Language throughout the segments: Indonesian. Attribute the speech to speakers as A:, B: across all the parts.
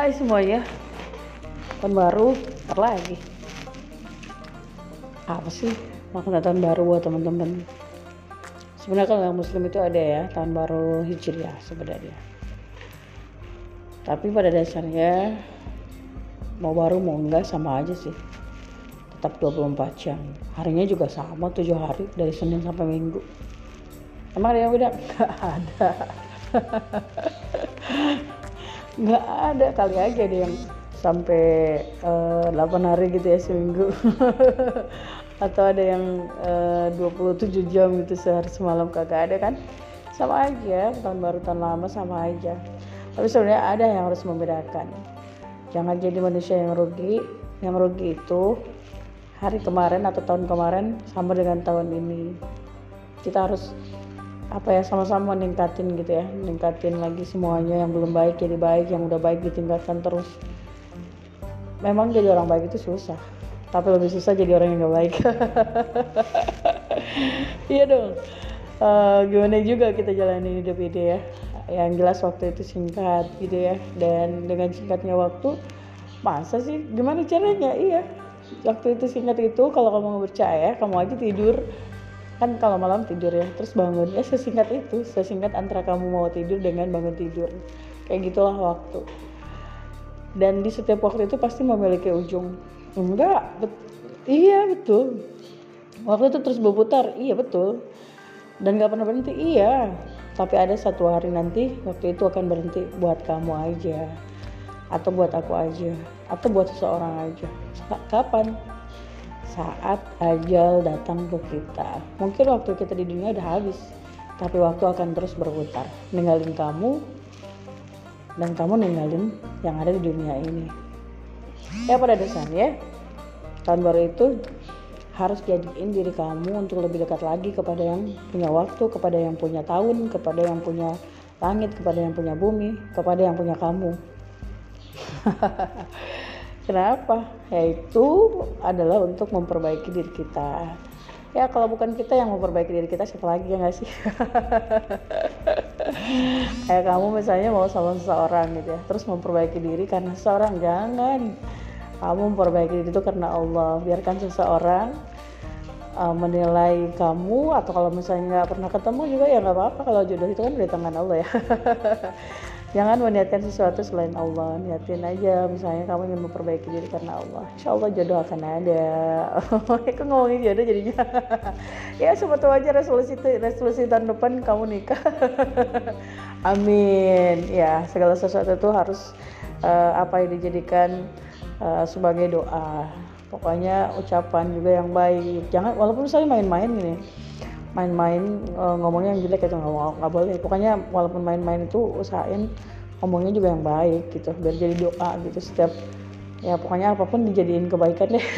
A: Hai semuanya, tahun baru, ntar lagi. Apa sih makna tahun baru buat teman-teman? Sebenarnya kalau yang muslim itu ada ya, tahun baru Hijriah sebenarnya. Tapi pada dasarnya mau baru mau enggak sama aja sih. Tetap 24 jam. Harinya juga sama 7 hari dari Senin sampai Minggu. Emang ada yang beda? Enggak ada. Nggak ada, kali aja ada yang sampai 8 hari gitu ya seminggu. Atau ada yang 27 jam gitu sehari semalam, kagak ada kan. Sama aja, tahun baru tahun lama sama aja. Tapi sebenarnya ada yang harus membedakan. Jangan jadi manusia yang rugi. Yang rugi itu hari kemarin atau tahun kemarin sama dengan tahun ini. Kita harus sama-sama ningkatin gitu ya, ningkatin lagi semuanya. Yang belum baik jadi baik, yang udah baik ditingkatkan terus. Memang jadi orang baik itu susah, tapi lebih susah jadi orang yang gak baik. Iya dong. Gimana juga kita jalani hidup ini ya. Yang jelas waktu itu singkat gitu ya, dan dengan singkatnya waktu, masa sih gimana caranya? Iya, waktu itu singkat itu, kalau kamu nggak percaya, kamu aja tidur kan, kalau malam tidur ya, terus bangun ya, sesingkat itu, sesingkat antara kamu mau tidur dengan bangun tidur. Kayak gitulah waktu. Dan di setiap waktu itu pasti memiliki ujung. Iya betul, waktu itu terus berputar. Iya betul, dan gak pernah berhenti. Iya, tapi ada satu hari nanti waktu itu akan berhenti buat kamu aja, atau buat aku aja, atau buat seseorang aja. Kapan? Saat ajal datang ke kita. Mungkin waktu kita di dunia udah habis, tapi waktu akan terus berputar, ninggalin kamu, dan kamu ninggalin yang ada di dunia ini. Ya pada dasarnya tahun baru itu harus jadiin diri kamu untuk lebih dekat lagi kepada yang punya waktu, kepada yang punya tahun, kepada yang punya langit, kepada yang punya bumi, kepada yang punya kamu. Kenapa? Yaitu adalah untuk memperbaiki diri kita. Ya kalau bukan kita yang memperbaiki diri kita, siapa lagi, ya nggak sih? Kayak kamu misalnya mau sama seseorang gitu ya, terus memperbaiki diri karena seseorang, jangan. Kamu memperbaiki diri itu karena Allah. Biarkan seseorang menilai kamu, atau kalau misalnya nggak pernah ketemu juga ya nggak apa-apa. Kalau jodoh itu kan dari tangan Allah ya. Jangan meniatkan sesuatu selain Allah. Niatin aja, misalnya kamu ingin memperbaiki diri karena Allah, insya Allah jodoh akan ada. Kok ngomongin jodoh jadinya. Ya siapa tahu aja resolusi tahun depan kamu nikah. Amin. Ya segala sesuatu itu harus dijadikan sebagai doa. Pokoknya ucapan juga yang baik. Jangan, walaupun saya main-main gini, ngomongnya yang jelek itu nggak boleh. Pokoknya walaupun main-main itu usahain ngomongnya juga yang baik gitu, biar jadi doa gitu setiap, ya pokoknya apapun dijadiin kebaikan deh.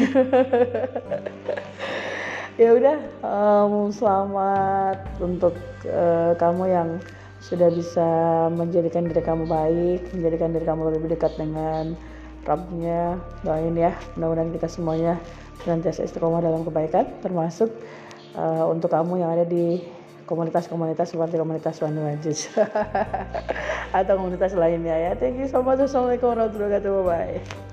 A: Ya udah, selamat untuk kamu yang sudah bisa menjadikan diri kamu baik, menjadikan diri kamu lebih dekat dengan Rabbnya. Doain ya, mudah-mudahan kita semuanya senantiasa istiqomah dalam kebaikan, termasuk untuk kamu yang ada di komunitas-komunitas seperti komunitas Wani Majus atau komunitas lainnya ya. Thank you so much. Assalamualaikum warahmatullahi wabarakatuh. Bye.